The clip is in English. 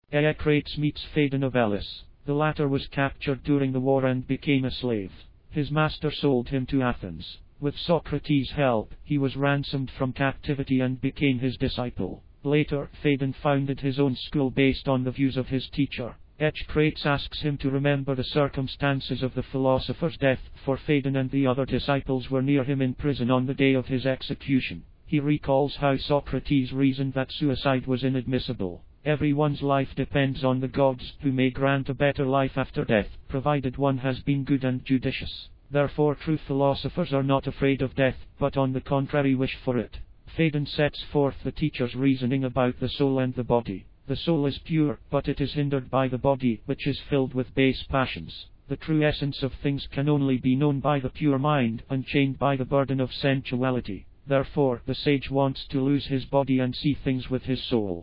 Eacrates meets Phaedon of Elis. The latter was captured during the war and became a slave. His master sold him to Athens. With Socrates' help, he was ransomed from captivity and became his disciple. Later, Phaedon founded his own school based on the views of his teacher. Eacrates asks him to remember the circumstances of the philosopher's death, for Phaedon and the other disciples were near him in prison on the day of his execution. He recalls how Socrates reasoned that suicide was inadmissible. Everyone's life depends on the gods, who may grant a better life after death, provided one has been good and judicious. Therefore true philosophers are not afraid of death, but on the contrary wish for it. Phaedon sets forth the teacher's reasoning about the soul and the body. The soul is pure, but it is hindered by the body, which is filled with base passions. The true essence of things can only be known by the pure mind, unchained by the burden of sensuality. Therefore, the sage wants to lose his body and see things with his soul.